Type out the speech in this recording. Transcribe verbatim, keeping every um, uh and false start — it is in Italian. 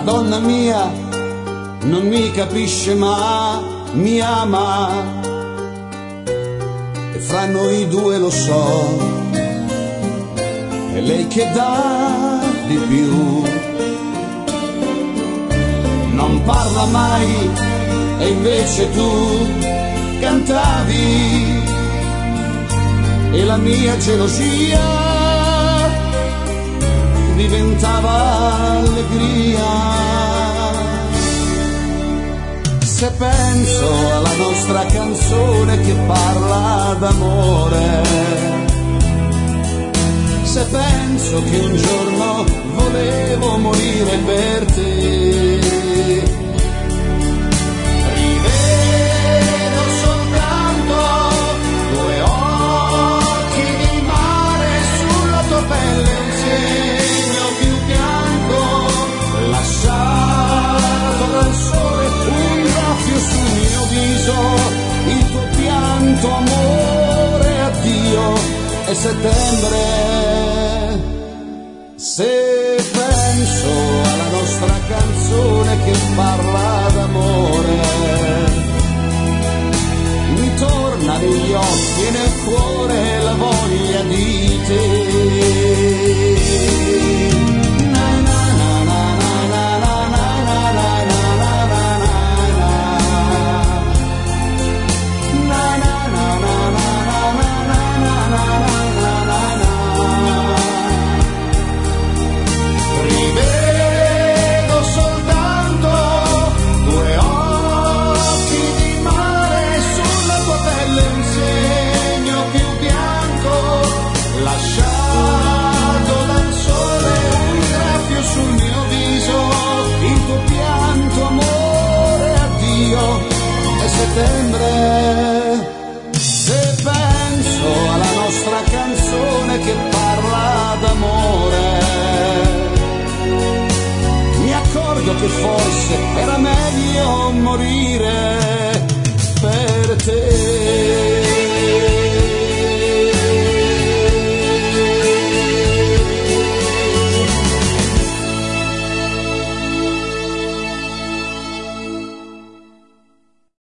donna mia non mi capisce ma mi ama, e fra noi due lo so, è lei che dà di più. Non parla mai e invece tu cantavi, e la mia gelosia diventava allegria. Se penso alla nostra canzone che parla d'amore, se penso che un giorno volevo morire per te, rivedo soltanto due occhi di mare, sulla tua pelle un segno più bianco, lasciato dal sole, un graffio sul mio viso, il tuo pianto, amore, addio, è settembre. Se penso alla nostra canzone che parla d'amore, mi torna negli occhi e nel cuore la voglia di te. Settembre. Se penso alla nostra canzone che parla d'amore, mi accorgo che forse era meglio morire